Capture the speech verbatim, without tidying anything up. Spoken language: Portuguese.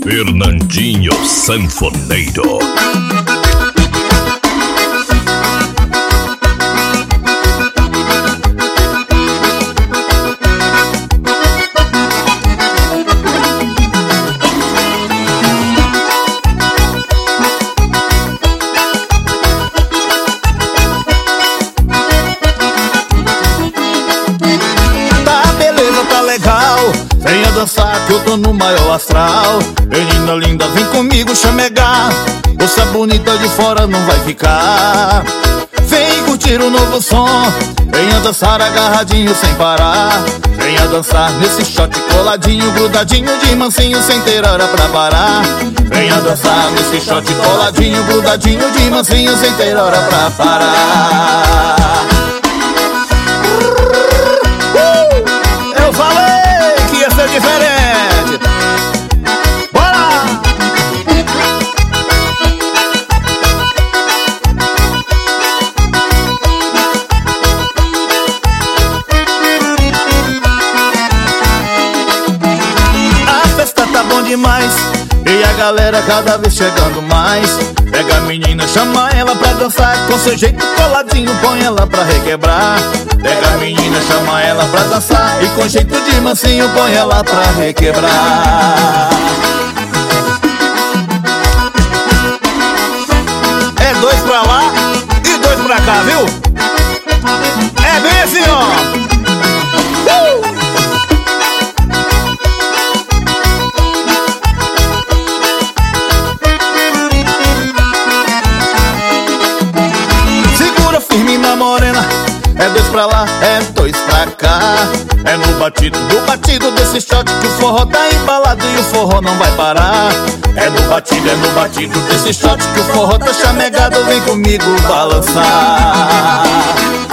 Fernandinho Sanfoneiro. Venha dançar que eu tô no maior astral. Menina linda, vem comigo chamegar. Moça bonita de fora não vai ficar. Vem curtir o novo som. Venha dançar agarradinho sem parar. Venha dançar nesse shot coladinho, grudadinho de mansinho sem ter hora pra parar. Venha dançar nesse shot coladinho, grudadinho de mansinho sem ter hora pra parar. Eu falei que ia ser diferente. Bora! A festa tá bom demais e a galera cada vez chegando mais. Pega a menina, chama ela pra dançar. Com seu jeito coladinho, põe ela pra requebrar. Pega a menina, chama ela pra dançar. E com jeito de mansinho, põe ela pra requebrar. É dois pra lá e dois pra cá, viu? É bem assim, ó. Uh! Firme na morena, é dois pra lá, é dois pra cá. É no batido, no batido desse shot que o forró tá embalado e o forró não vai parar. É no batido, é no batido desse shot que o forró tá chamegado. Vem comigo balançar.